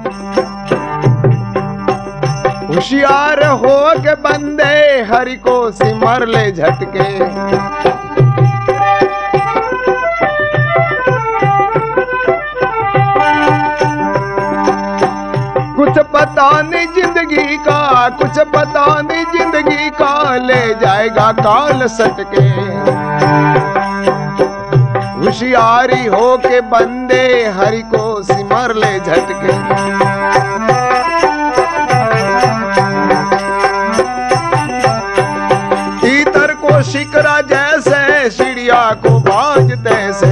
होशियार हो के बंदे हरि को सिमर ले झटके। कुछ पता नहीं जिंदगी का, कुछ पता नहीं जिंदगी का, ले जाएगा काल सटके। होशियारी हो के बंदे हरि को सिमर ले झटके। तीतर को शिकरा जैसे, चिड़िया को बाज तैसे।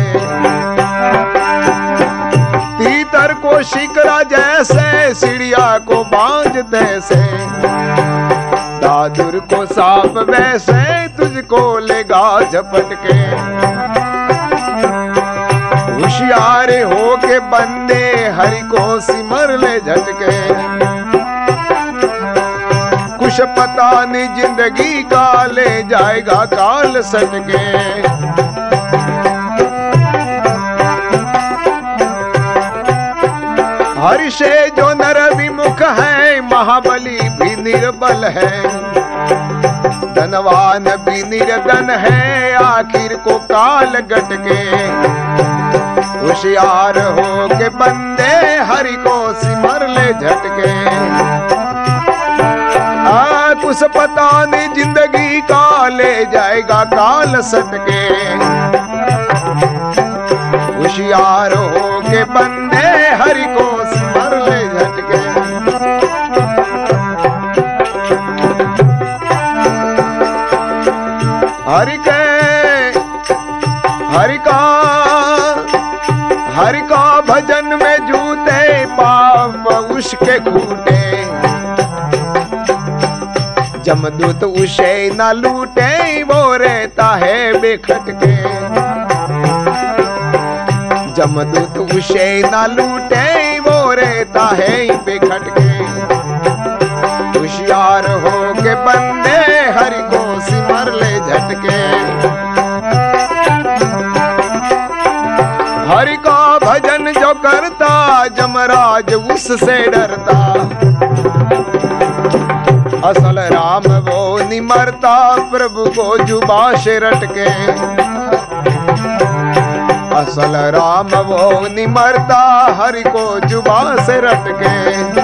तीतर को शिकरा जैसे, चिड़िया को बाज तैसे। दादुर को सांप वैसे, तुझको लेगा झपट के। होशियार हो के बंदे हरि को सिमर ले झटके। कुछ पता नहीं जिंदगी का, ले जाएगा काल सटके। हरि से जो नर विमुख है, महाबली भी निर्बल है। धनवान भी निर्धन है, आखिर को काल गटके। होशियार हो के बंदे हरि को सिमर ले झटके। कुछ पता नहीं जिंदगी का, ले जाएगा काल सटके। होशियार हो के बंदे हरि को सिमर ले झटके। हरि का भजन में जूते, पाप उसके खूटे। जमदूत उसे न लूटे, वो रहता है बेखटके। जमदूत उसे न लूटे, वो रहता है बेखटके। होशियार हो के बंदे हरि को सिमर ले झटके। हरि का भजन जो करता, जमराज उससे डरता। असल राम वो नहीं मरता, प्रभु को जुबा से रटके। असल राम वो नहीं मरता, हरि को जुबा से रटके।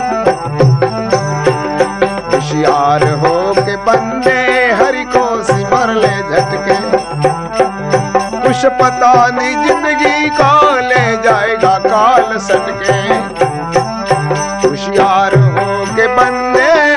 होशियार हो के बंदे हरि को सिमर ले झटके। कुछ पता नहीं जिंदगी का, ले जाएगा काल सटके। होशियार हो के बंदे